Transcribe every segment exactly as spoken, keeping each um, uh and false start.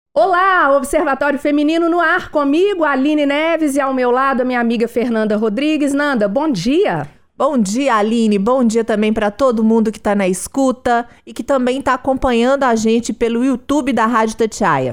Olá, Observatório Feminino no ar, comigo, Aline Neves, e ao meu lado a minha amiga Fernanda Rodrigues. Nanda, bom dia! Bom dia, Aline. Bom dia também para todo mundo que está na escuta e que também está acompanhando a gente pelo YouTube da Rádio Itatiaia.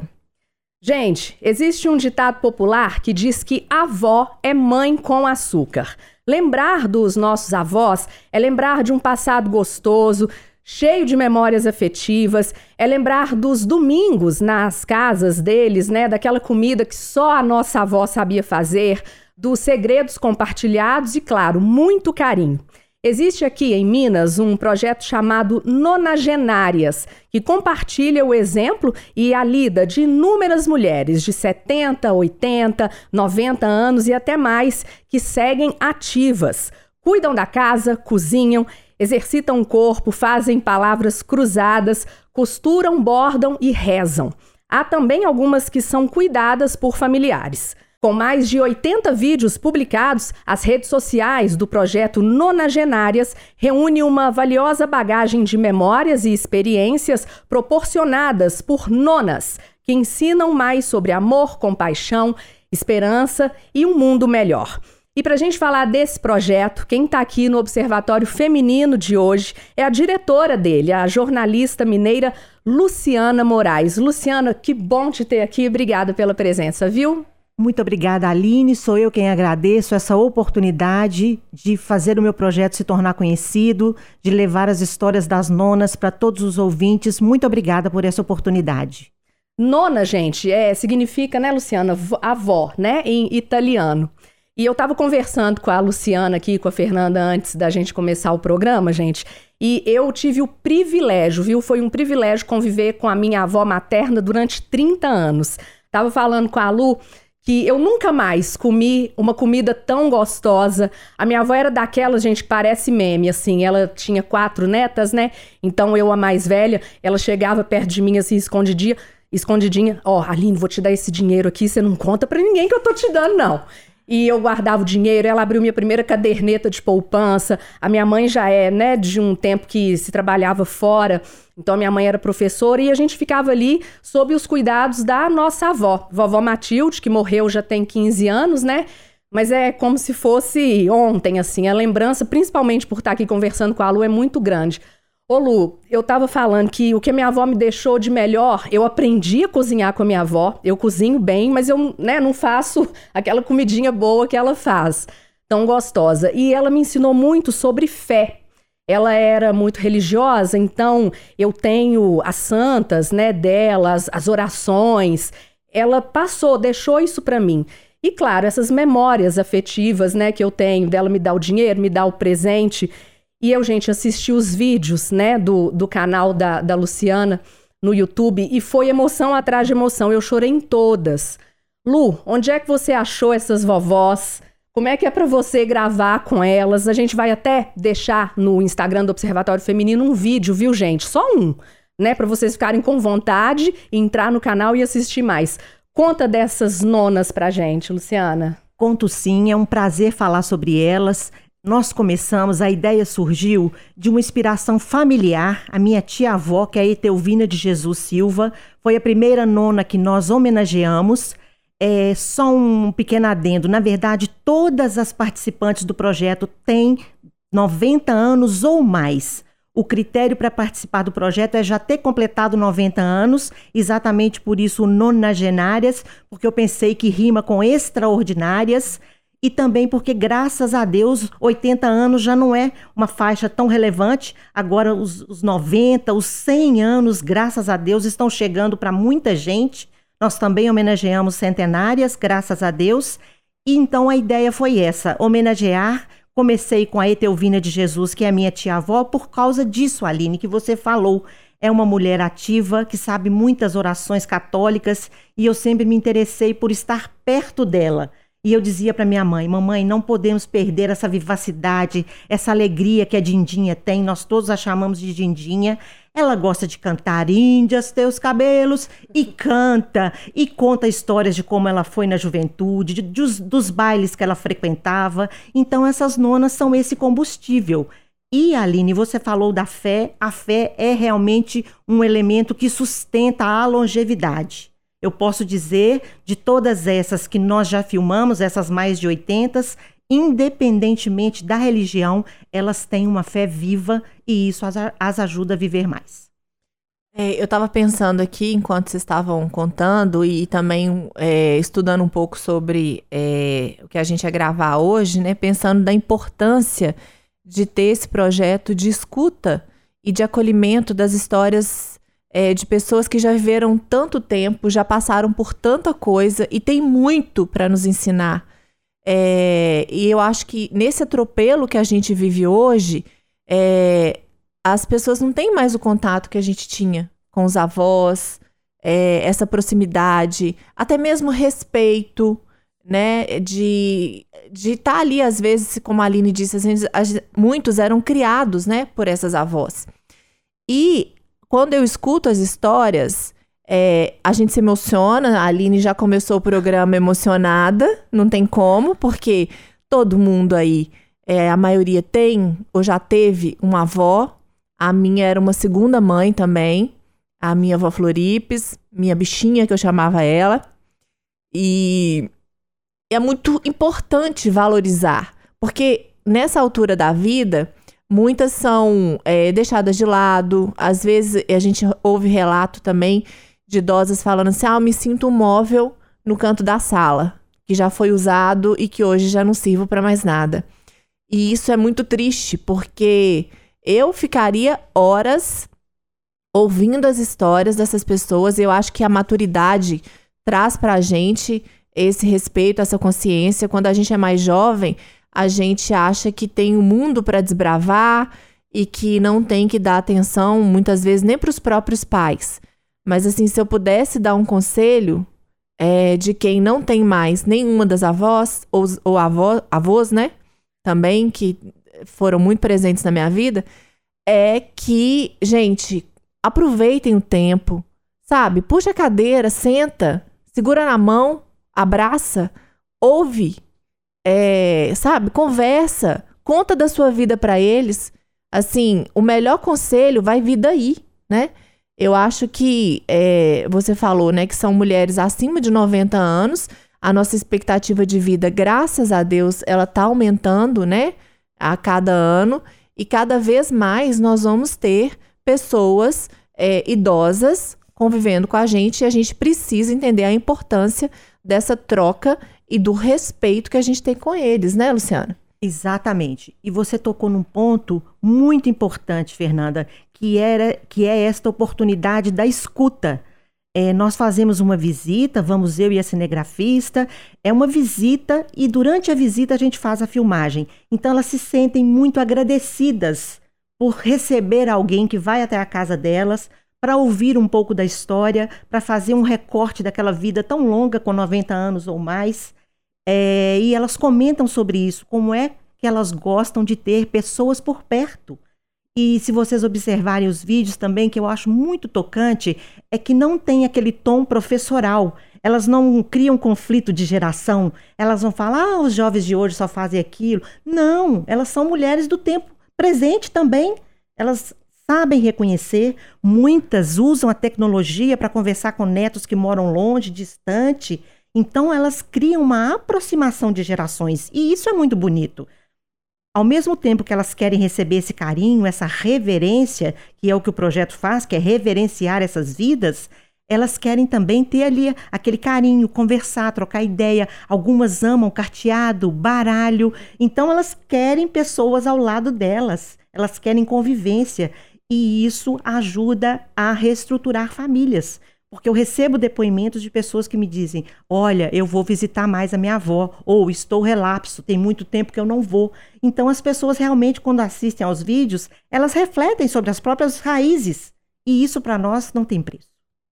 Gente, existe um ditado popular que diz que avó é mãe com açúcar. Lembrar dos nossos avós é lembrar de um passado gostoso, cheio de memórias afetivas, é lembrar dos domingos nas casas deles, né, daquela comida que só a nossa avó sabia fazer, dos segredos compartilhados e, claro, muito carinho. Existe aqui em Minas um projeto chamado Nonagenárias, que compartilha o exemplo e a lida de inúmeras mulheres de setenta, oitenta, noventa anos e até mais que seguem ativas. Cuidam da casa, cozinham, exercitam o corpo, fazem palavras cruzadas, costuram, bordam e rezam. Há também algumas que são cuidadas por familiares. Com mais de oitenta vídeos publicados, as redes sociais do projeto Nonagenárias reúnem uma valiosa bagagem de memórias e experiências proporcionadas por nonas, que ensinam mais sobre amor, compaixão, esperança e um mundo melhor. E para a gente falar desse projeto, quem está aqui no Observatório Feminino de hoje é a diretora dele, a jornalista mineira Luciana Moraes. Luciana, que bom te ter aqui, obrigada pela presença, viu? Muito obrigada, Aline. Sou eu quem agradeço essa oportunidade de fazer o meu projeto se tornar conhecido, de levar as histórias das nonas para todos os ouvintes. Muito obrigada por essa oportunidade. Nona, gente, é, significa, né, Luciana, avó, né, em italiano. E eu estava conversando com a Luciana aqui, com a Fernanda, antes da gente começar o programa, gente, e eu tive o privilégio, viu? Foi um privilégio conviver com a minha avó materna durante trinta anos. Tava falando com a Lu que eu nunca mais comi uma comida tão gostosa. A minha avó era daquela, gente, que parece meme, assim, ela tinha quatro netas, né? Então eu, a mais velha, ela chegava perto de mim, assim, escondidinha, escondidinha, ó, oh, Aline, vou te dar esse dinheiro aqui, você não conta pra ninguém que eu tô te dando, não. E eu guardava o dinheiro, ela abriu minha primeira caderneta de poupança. A minha mãe já é, né, de um tempo que se trabalhava fora. Então, a minha mãe era professora e a gente ficava ali sob os cuidados da nossa avó. Vovó Matilde, que morreu já tem quinze anos, né? Mas é como se fosse ontem, assim. A lembrança, principalmente por estar aqui conversando com a Lu, é muito grande. Ô Lu, eu tava falando que o que a minha avó me deixou de melhor, eu aprendi a cozinhar com a minha avó, eu cozinho bem, mas eu, né, não faço aquela comidinha boa que ela faz, tão gostosa. E ela me ensinou muito sobre fé. Ela era muito religiosa, então eu tenho as santas, né, delas, as orações. Ela passou, deixou isso pra mim. E claro, essas memórias afetivas, né, que eu tenho, dela me dar o dinheiro, me dar o presente. E eu, gente, assisti os vídeos, né, do, do canal da, da Luciana no YouTube e foi emoção atrás de emoção. Eu chorei em todas. Lu, onde é que você achou essas vovós? Como é que é para você gravar com elas? A gente vai até deixar no Instagram do Observatório Feminino um vídeo, viu, gente? Só um, né, para vocês ficarem com vontade, entrar no canal e assistir mais. Conta dessas nonas pra gente, Luciana. Conto sim, é um prazer falar sobre elas. Nós começamos, a ideia surgiu de uma inspiração familiar. A minha tia-avó, que é a Etelvina de Jesus Silva, foi a primeira nona que nós homenageamos. É, só um pequeno adendo, na verdade, todas as participantes do projeto têm noventa anos ou mais. O critério para participar do projeto é já ter completado noventa anos, exatamente por isso nonagenárias, porque eu pensei que rima com extraordinárias. E também porque, graças a Deus, oitenta anos já não é uma faixa tão relevante. Agora os, os noventa, os cem anos, graças a Deus, estão chegando para muita gente. Nós também homenageamos centenárias, graças a Deus. E então a ideia foi essa, homenagear. Comecei com a Etelvina de Jesus, que é a minha tia-avó, por causa disso, Aline, que você falou. É uma mulher ativa, que sabe muitas orações católicas, e eu sempre me interessei por estar perto dela. E eu dizia para minha mãe, mamãe, não podemos perder essa vivacidade, essa alegria que a Dindinha tem, nós todos a chamamos de Dindinha. Ela gosta de cantar Índias, teus cabelos, e canta, e conta histórias de como ela foi na juventude, de, dos, dos bailes que ela frequentava. Então essas nonas são esse combustível. E, Aline, você falou da fé, a fé é realmente um elemento que sustenta a longevidade. Eu posso dizer, de todas essas que nós já filmamos, essas mais de oitenta, independentemente da religião, elas têm uma fé viva e isso as, as ajuda a viver mais. É, eu estava pensando aqui, enquanto vocês estavam contando, e também é, estudando um pouco sobre é, o que a gente ia gravar hoje, né? Pensando da importância de ter esse projeto de escuta e de acolhimento das histórias é, de pessoas que já viveram tanto tempo, já passaram por tanta coisa e tem muito para nos ensinar. É, e eu acho que nesse atropelo que a gente vive hoje, é, as pessoas não têm mais o contato que a gente tinha com os avós, é, essa proximidade, até mesmo respeito, né, de de estar ali, às vezes, como a Aline disse, assim, muitos eram criados, né, por essas avós. E quando eu escuto as histórias, é, a gente se emociona. A Aline já começou o programa emocionada, não tem como, porque todo mundo aí, é, a maioria tem ou já teve uma avó. A minha era uma segunda mãe também, a minha avó Floripes, minha bichinha, que eu chamava ela. E é muito importante valorizar, porque nessa altura da vida, muitas são é, deixadas de lado. Às vezes a gente ouve relato também de idosas falando assim, ah, eu me sinto um móvel no canto da sala, que já foi usado e que hoje já não sirvo para mais nada. E isso é muito triste, porque eu ficaria horas ouvindo as histórias dessas pessoas. E eu acho que a maturidade traz pra gente esse respeito, essa consciência. Quando a gente é mais jovem, a gente acha que tem um mundo para desbravar e que não tem que dar atenção, muitas vezes, nem para os próprios pais. Mas, assim, se eu pudesse dar um conselho é, de quem não tem mais nenhuma das avós, ou, ou avó, avós, né, também, que foram muito presentes na minha vida, é que, gente, aproveitem o tempo, sabe? Puxa a cadeira, senta, segura na mão, abraça, ouve, é, sabe? Conversa, conta da sua vida para eles. Assim, o melhor conselho vai vir daí, né? Eu acho que, é, você falou, né, que são mulheres acima de noventa anos, a nossa expectativa de vida, graças a Deus, ela tá aumentando, né, a cada ano, e cada vez mais nós vamos ter pessoas é, idosas convivendo com a gente, e a gente precisa entender a importância dessa troca e do respeito que a gente tem com eles, né, Luciana? Exatamente. E você tocou num ponto muito importante, Fernanda, que, era, que é esta oportunidade da escuta. É, nós fazemos uma visita, vamos eu e a cinegrafista, é uma visita e durante a visita a gente faz a filmagem. Então elas se sentem muito agradecidas por receber alguém que vai até a casa delas para ouvir um pouco da história, para fazer um recorte daquela vida tão longa, com noventa anos ou mais. É, e elas comentam sobre isso, como é que elas gostam de ter pessoas por perto. E se vocês observarem os vídeos também, que eu acho muito tocante, é que não tem aquele tom professoral. Elas não criam conflito de geração. Elas vão falar, ah, os jovens de hoje só fazem aquilo. Não, elas são mulheres do tempo presente também. Elas sabem reconhecer. Muitas usam a tecnologia para conversar com netos que moram longe, distante. Então, elas criam uma aproximação de gerações. E isso é muito bonito. Ao mesmo tempo que elas querem receber esse carinho, essa reverência, que é o que o projeto faz, que é reverenciar essas vidas, elas querem também ter ali aquele carinho, conversar, trocar ideia. Algumas amam carteado, baralho. Então, elas querem pessoas ao lado delas. Elas querem convivência. E isso ajuda a reestruturar famílias. Porque eu recebo depoimentos de pessoas que me dizem, olha, eu vou visitar mais a minha avó, ou estou relapso, tem muito tempo que eu não vou. Então as pessoas realmente, quando assistem aos vídeos, elas refletem sobre as próprias raízes. E isso para nós não tem preço.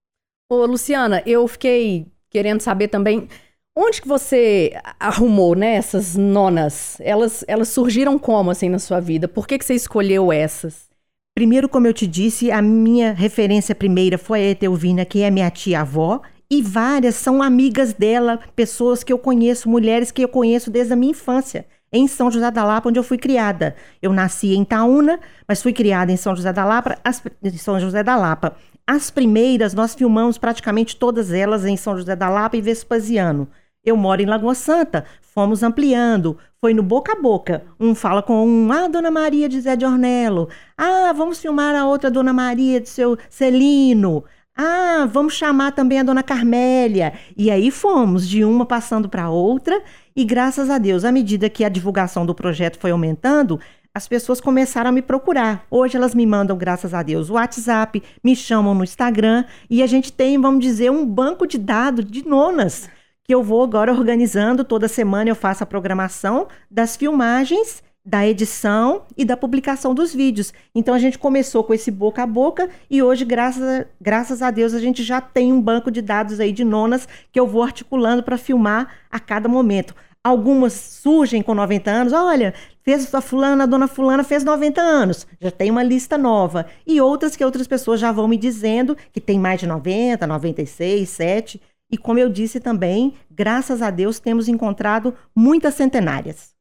Ô, Luciana, eu fiquei querendo saber também, onde que você arrumou, né, essas nonas? Elas, elas surgiram como, assim, na sua vida? Por que que você escolheu essas? Primeiro, como eu te disse, a minha referência primeira foi a Etelvina, que é minha tia-avó, e várias são amigas dela, pessoas que eu conheço, mulheres que eu conheço desde a minha infância, em São José da Lapa, onde eu fui criada. Eu nasci em Itaúna, mas fui criada em São José da Lapa. As, São José da Lapa. As primeiras, nós filmamos praticamente todas elas em São José da Lapa e Vespasiano. Eu moro em Lagoa Santa, fomos ampliando, foi no boca a boca. Um fala com um, ah, Dona Maria de Zé de Ornelo. Ah, vamos filmar a outra Dona Maria de seu Celino. Ah, vamos chamar também a Dona Carmélia. E aí fomos, de uma passando para outra, e graças a Deus, à medida que a divulgação do projeto foi aumentando, as pessoas começaram a me procurar. Hoje elas me mandam, graças a Deus, o WhatsApp, me chamam no Instagram, e a gente tem, vamos dizer, um banco de dados de nonas, que eu vou agora organizando. Toda semana eu faço a programação das filmagens, da edição e da publicação dos vídeos. Então a gente começou com esse boca a boca, e hoje, graças a, graças a Deus, a gente já tem um banco de dados aí de nonas que eu vou articulando para filmar a cada momento. Algumas surgem com noventa anos, olha, fez a fulana, a dona fulana fez noventa anos, já tem uma lista nova. E outras que outras pessoas já vão me dizendo que tem mais de noventa, noventa e seis, sete. E como eu disse também, graças a Deus temos encontrado muitas centenárias.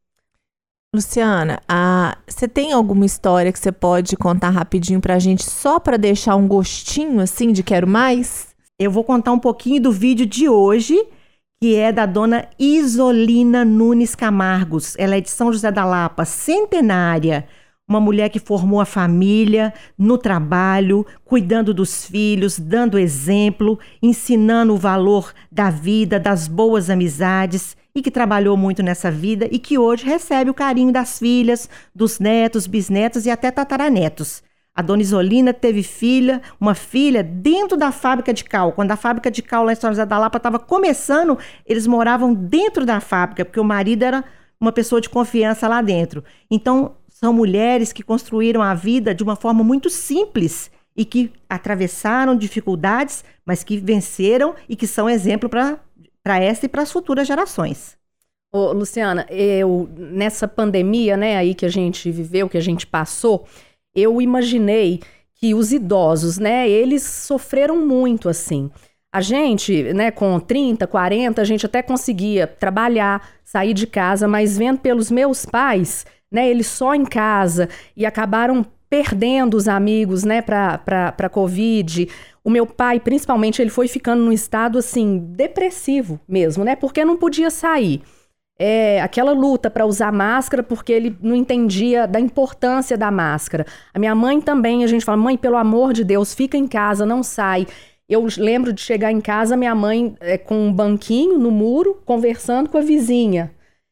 Luciana, a... você tem alguma história que você pode contar rapidinho pra gente, só para deixar um gostinho assim de quero mais? Eu vou contar um pouquinho do vídeo de hoje, que é da dona Isolina Nunes Camargos. Ela é de São José da Lapa, centenária. Uma mulher que formou a família no trabalho, cuidando dos filhos, dando exemplo, ensinando o valor da vida, das boas amizades, e que trabalhou muito nessa vida e que hoje recebe o carinho das filhas, dos netos, bisnetos e até tataranetos. A dona Isolina teve filha, uma filha dentro da fábrica de cal. Quando a fábrica de cal lá em São José da Lapa estava começando, eles moravam dentro da fábrica, porque o marido era uma pessoa de confiança lá dentro. Então, são mulheres que construíram a vida de uma forma muito simples e que atravessaram dificuldades, mas que venceram e que são exemplo para para essa e para as futuras gerações. Ô, Luciana, eu, nessa pandemia, né, aí que a gente viveu, que a gente passou, eu imaginei que os idosos, né, eles sofreram muito, assim. A gente, né, com trinta, quarenta, a gente até conseguia trabalhar, sair de casa, mas vendo pelos meus pais, né, eles só em casa e acabaram perdendo os amigos, né, para para Covid. O meu pai, principalmente, ele foi ficando num estado, assim, depressivo mesmo, né, porque não podia sair. É, aquela luta para usar máscara, porque ele não entendia da importância da máscara. A minha mãe também, a gente fala, mãe, pelo amor de Deus, fica em casa, não sai. Eu lembro de chegar em casa, minha mãe é, com um banquinho no muro, conversando com a vizinha.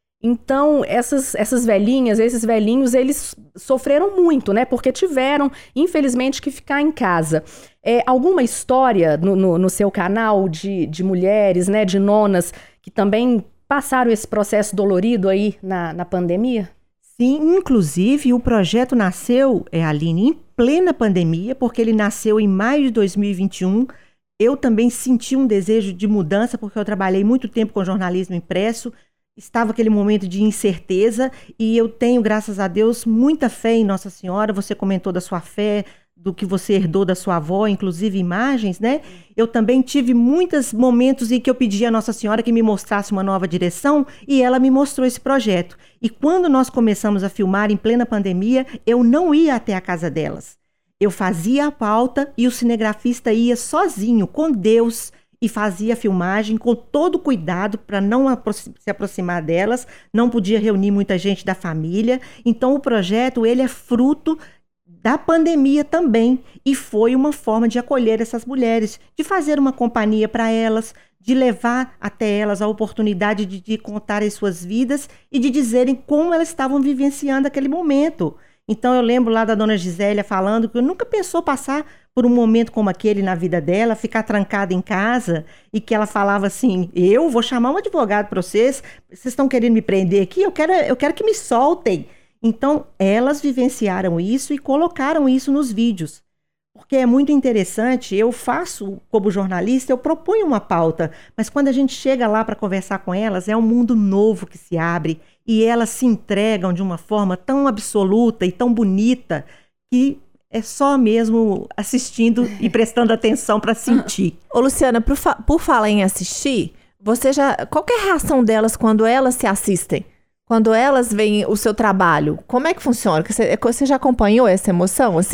Então, essas, essas velhinhas, esses velhinhos, eles sofreram muito, né? Porque tiveram, infelizmente, que ficar em casa. É, alguma história no, no, no seu canal de, de mulheres, né? De nonas, que também passaram esse processo dolorido aí na, na pandemia? Sim, inclusive o projeto nasceu, é, Aline, em plena pandemia, porque ele nasceu em maio de dois mil e vinte e um. Eu também senti um desejo de mudança, porque eu trabalhei muito tempo com jornalismo impresso, estava aquele momento de incerteza, e eu tenho, graças a Deus, muita fé em Nossa Senhora. Você comentou da sua fé, do que você herdou da sua avó, inclusive imagens, né? Eu também tive muitos momentos em que eu pedi a Nossa Senhora que me mostrasse uma nova direção, e ela me mostrou esse projeto. E quando nós começamos a filmar em plena pandemia, eu não ia até a casa delas. Eu fazia a pauta e o cinegrafista ia sozinho, com Deus, e fazia a filmagem com todo cuidado para não aproxim- se aproximar delas, não podia reunir muita gente da família. Então o projeto, ele é fruto da pandemia também, e foi uma forma de acolher essas mulheres, de fazer uma companhia para elas, de levar até elas a oportunidade de, de contar as suas vidas e de dizerem como elas estavam vivenciando aquele momento. Então eu lembro lá da dona Gisélia falando que eu nunca pensou passar por um momento como aquele na vida dela, ficar trancada em casa, e que ela falava assim, eu vou chamar um advogado para vocês, vocês estão querendo me prender aqui, eu quero, eu quero que me soltem. Então elas vivenciaram isso e colocaram isso nos vídeos. Porque é muito interessante, eu faço, como jornalista, eu proponho uma pauta, mas quando a gente chega lá para conversar com elas, é um mundo novo que se abre, e elas se entregam de uma forma tão absoluta e tão bonita, que é só mesmo assistindo e prestando atenção para sentir. Ô, Luciana, por, fa- por falar em assistir, você já, qual que é a reação delas quando elas se assistem? Quando elas veem o seu trabalho? Como é que funciona? Você, você já acompanhou essa emoção, assim?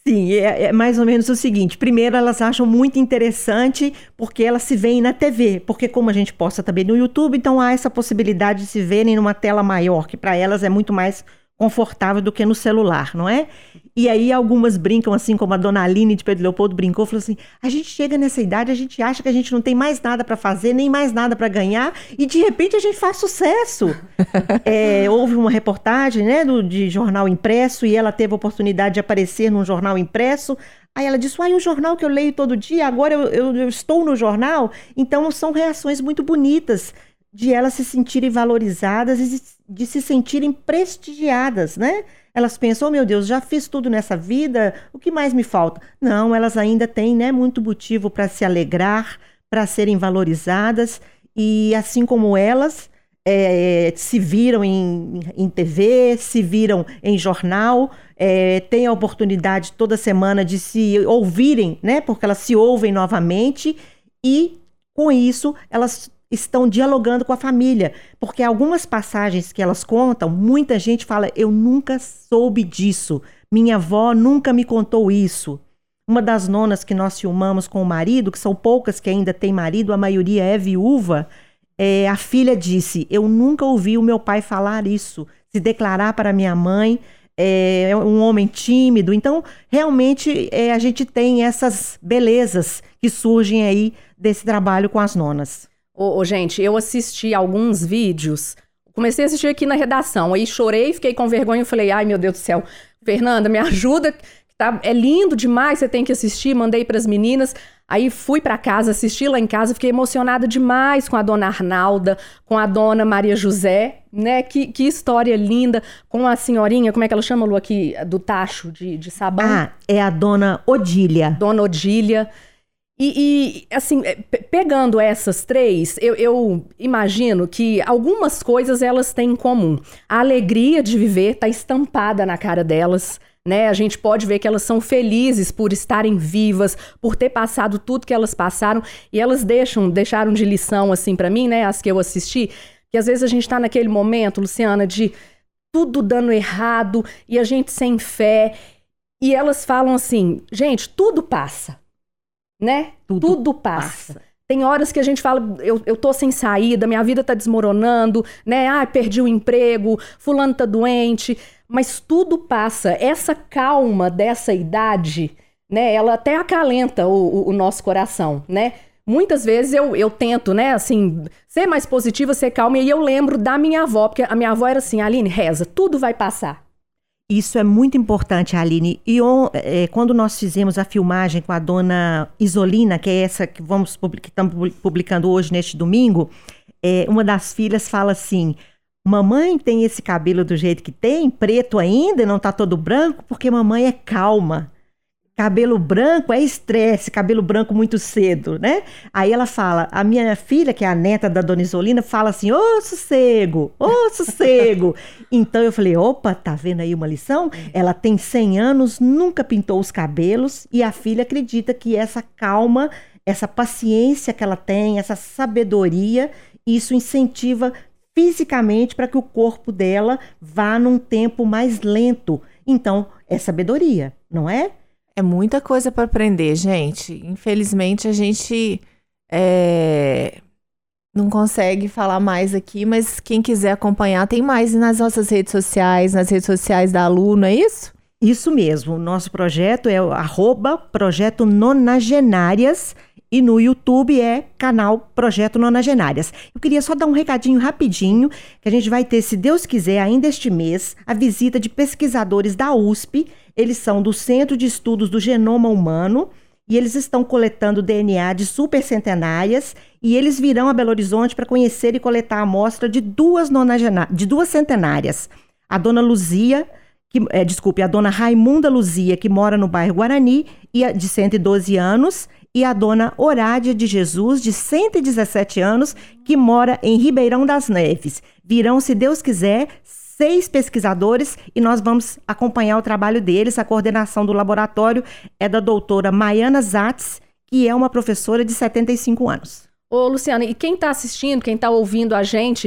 Sim, é, é mais ou menos o seguinte. Primeiro, elas acham muito interessante porque elas se veem na T V. Porque como a gente posta também no YouTube, então há essa possibilidade de se verem numa tela maior, que para elas é muito mais confortável do que no celular, não é? E aí algumas brincam assim, como a dona Aline de Pedro Leopoldo brincou, falou assim, a gente chega nessa idade, a gente acha que a gente não tem mais nada para fazer, nem mais nada para ganhar, e de repente a gente faz sucesso. É, houve uma reportagem, né, do, de jornal impresso, e ela teve a oportunidade de aparecer num jornal impresso. Aí ela disse, uai, um jornal que eu leio todo dia, agora eu, eu, eu estou no jornal. Então são reações muito bonitas de elas se sentirem valorizadas e de se sentirem prestigiadas, né? Elas pensam, oh meu Deus, já fiz tudo nessa vida, o que mais me falta? Não, elas ainda têm, né, muito motivo para se alegrar, para serem valorizadas, e assim como elas é, se viram em, em T V, se viram em jornal, é, têm a oportunidade toda semana de se ouvirem, né, porque elas se ouvem novamente, e com isso elas estão dialogando com a família, porque algumas passagens que elas contam, muita gente fala, eu nunca soube disso, minha avó nunca me contou isso. Uma das nonas que nós filmamos com o marido, que são poucas que ainda têm marido, a maioria é viúva, é, a filha disse, eu nunca ouvi o meu pai falar isso, se declarar para minha mãe, é um homem tímido. Então, realmente, é, a gente tem essas belezas que surgem aí desse trabalho com as nonas. Ô, ô, gente, eu assisti alguns vídeos, comecei a assistir aqui na redação, aí chorei, fiquei com vergonha e falei, ai meu Deus do céu, Fernanda, me ajuda, tá, é lindo demais, você tem que assistir, mandei pras meninas, aí fui pra casa, assisti lá em casa, fiquei emocionada demais com a dona Arnalda, com a dona Maria José, né, que, que história linda, com a senhorinha, como é que ela chama, Lu, aqui, do tacho de, de sabão? Ah, é a dona Odília. Dona Odília. E, e, assim, pegando essas três, eu, eu imagino que algumas coisas elas têm em comum. A alegria de viver está estampada na cara delas, né? A gente pode ver que elas são felizes por estarem vivas, por ter passado tudo que elas passaram. E elas deixam, deixaram de lição, assim, para mim, né? As que eu assisti, que às vezes a gente está naquele momento, Luciana, de tudo dando errado e a gente sem fé. E elas falam assim, gente, tudo passa. Né? Tudo, Tudo passa. passa. Tem horas que a gente fala, eu, eu tô sem saída, minha vida tá desmoronando, né? Ah, perdi o emprego, fulano tá doente, mas tudo passa. Essa calma dessa idade, né? Ela até acalenta o, o, o nosso coração, né? Muitas vezes eu, eu tento, né, assim, ser mais positiva, ser calma, e eu lembro da minha avó, porque a minha avó era assim, Aline, reza, tudo vai passar. Isso é muito importante, Aline. E on, é, quando nós fizemos a filmagem com a dona Isolina, que é essa que vamos que estamos publicando hoje, neste domingo, é, uma das filhas fala assim, mamãe tem esse cabelo do jeito que tem, preto ainda, não está todo branco, porque mamãe é calma. Cabelo branco é estresse, cabelo branco muito cedo, né? Aí ela fala, a minha filha, que é a neta da dona Isolina, fala assim, ô sossego, ô sossego. Então eu falei, opa, tá vendo aí uma lição? Ela tem cem anos, nunca pintou os cabelos, e a filha acredita que essa calma, essa paciência que ela tem, essa sabedoria, isso incentiva fisicamente para que o corpo dela vá num tempo mais lento. Então, é sabedoria, não é? É muita coisa para aprender, gente. Infelizmente, a gente é, não consegue falar mais aqui, mas quem quiser acompanhar, tem mais nas nossas redes sociais, nas redes sociais da Aluno, é isso? Isso mesmo. O nosso projeto é o arroba Projeto Nonagenárias e no YouTube é canal Projeto Nonagenárias. Eu queria só dar um recadinho rapidinho, que a gente vai ter, se Deus quiser, ainda este mês, a visita de pesquisadores da U S P. Eles são do Centro de Estudos do Genoma Humano e eles estão coletando D N A de supercentenárias e eles virão a Belo Horizonte para conhecer e coletar a amostra de duas, de duas centenárias. A dona Luzia, que, é, desculpe, a dona Raimunda Luzia, que mora no bairro Guarani, e a, de cento e doze anos, e a dona Horádia de Jesus, de cento e dezessete anos, que mora em Ribeirão das Neves. Virão, se Deus quiser, seis pesquisadores e nós vamos acompanhar o trabalho deles. A coordenação do laboratório é da doutora Maiana Zatz, que é uma professora de setenta e cinco anos. Ô, Luciana, e quem está assistindo, quem está ouvindo a gente,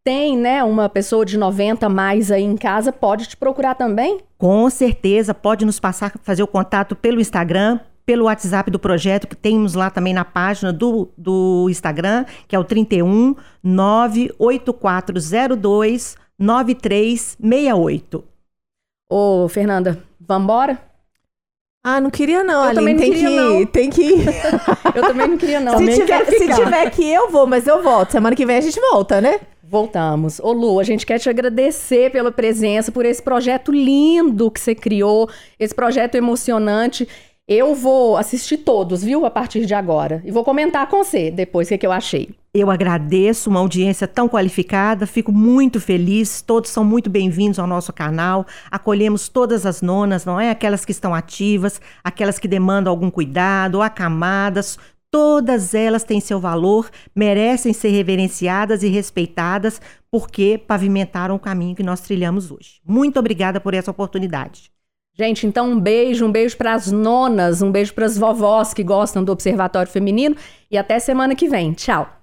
tem, né, uma pessoa de noventa mais aí em casa, pode te procurar também? Com certeza, pode nos passar, fazer o contato pelo Instagram, pelo WhatsApp do projeto, que temos lá também na página do, do Instagram, que é o trinta e um, nove oito quatro zero dois, nove três seis oito. Ô, Fernanda, vambora? Ah, não queria não, Eu Aline, também não tem queria, que não. Tem que ir. Eu também não queria, não. se, Nem tiver, quero se ficar. tiver que ir, eu vou, mas eu volto. Semana que vem a gente volta, né? Voltamos. Ô Lu, a gente quer te agradecer pela presença, por esse projeto lindo que você criou, esse projeto emocionante. Eu vou assistir todos, viu, a partir de agora. E vou comentar com você depois o que, que eu achei. Eu agradeço uma audiência tão qualificada, fico muito feliz, todos são muito bem-vindos ao nosso canal, acolhemos todas as nonas, não é? Aquelas que estão ativas, aquelas que demandam algum cuidado, acamadas, todas elas têm seu valor, merecem ser reverenciadas e respeitadas, porque pavimentaram o caminho que nós trilhamos hoje. Muito obrigada por essa oportunidade. Gente, então um beijo, um beijo para as nonas, um beijo para as vovós que gostam do Observatório Feminino e até semana que vem. Tchau!